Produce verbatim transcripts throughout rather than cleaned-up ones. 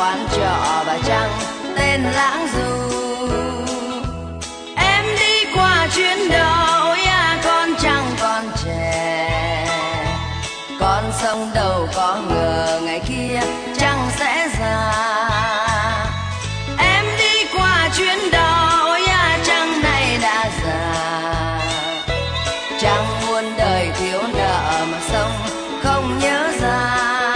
quán trọ và trăng tên Lãng Du. Em đi qua chuyến đó, ôi à con trăng con trẻ, con sông đâu có ngờ ngày kia trăng sẽ già. Em đi qua chuyến đó, ôi à trăng này đã già, trăng muôn đời thiếu nợ mà sông không nhớ ra.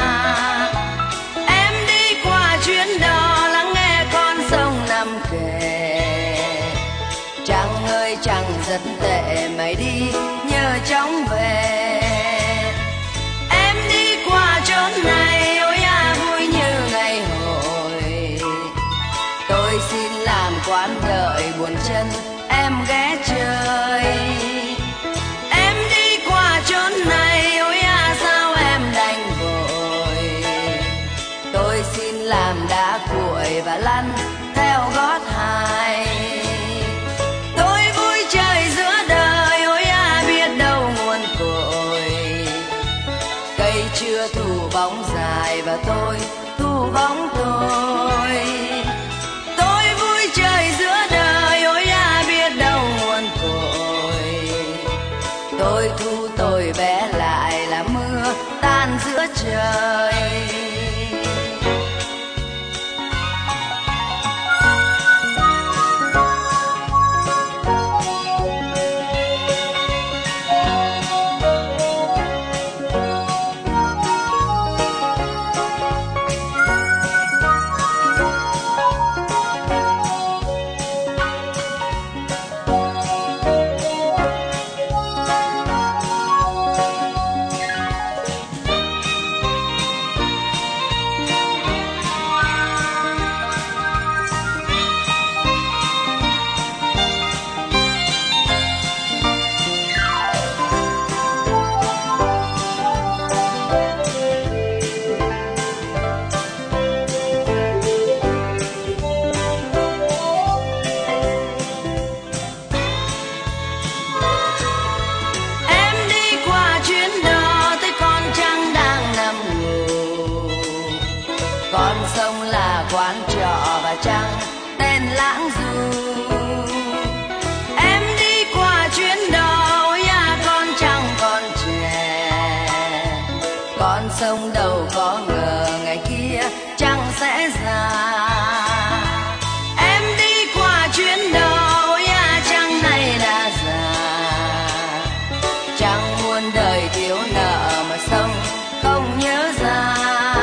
Em đi qua chuyến đó lắng nghe con sông nằm kề, trăng ơi trăng rất tệ mày đi nhớ chóng về. Em đi qua chốn này, ôi à vui như ngày hồi, tôi xin làm quán đợi buồn chân em ghé chơi. Em đi qua chốn này, ôi à sao em đành vội, tôi xin làm đá cuội và lăn theo gót hai. Tôi vui chơi giữa đời, ôi à biết đâu nguồn cội, cây chưa thu bóng dài và tôi thu bóng tôi. Tôi vui chơi giữa đời, ôi à biết đâu nguồn cội, tôi thu tôi bé lại là mưa tan giữa trời. Con sông là quán trọ và trăng tên Lãng Du. Em đi qua chuyến đó, ôi à con trăng con trẻ, con sông đâu có ngờ ngày kia trăng sẽ già. Em đi qua chuyến đó, ôi à trăng này đã già, trăng muôn đời thiếu nợ mà sông không nhớ ra.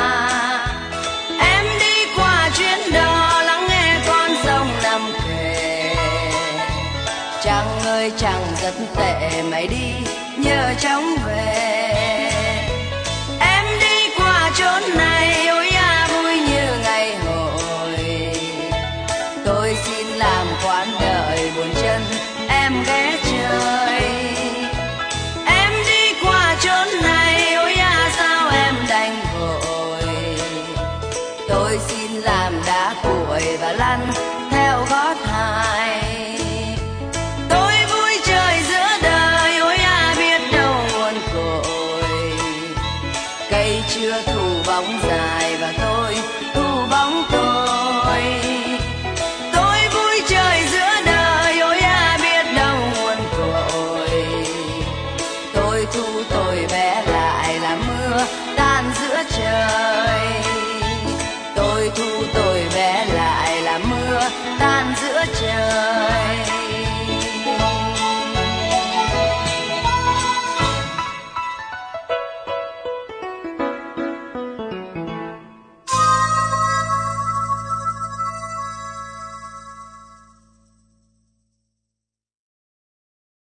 Trăng ơi trăng rất tệ mày đi nhớ chóng về. Em đi qua chốn này, ôi à vui như ngày hồi, tôi xin làm quán đợi buồn chân em ghé chơi. Em đi qua chốn này, ôi à sao em đành vội, tôi xin làm đá cuội và lăn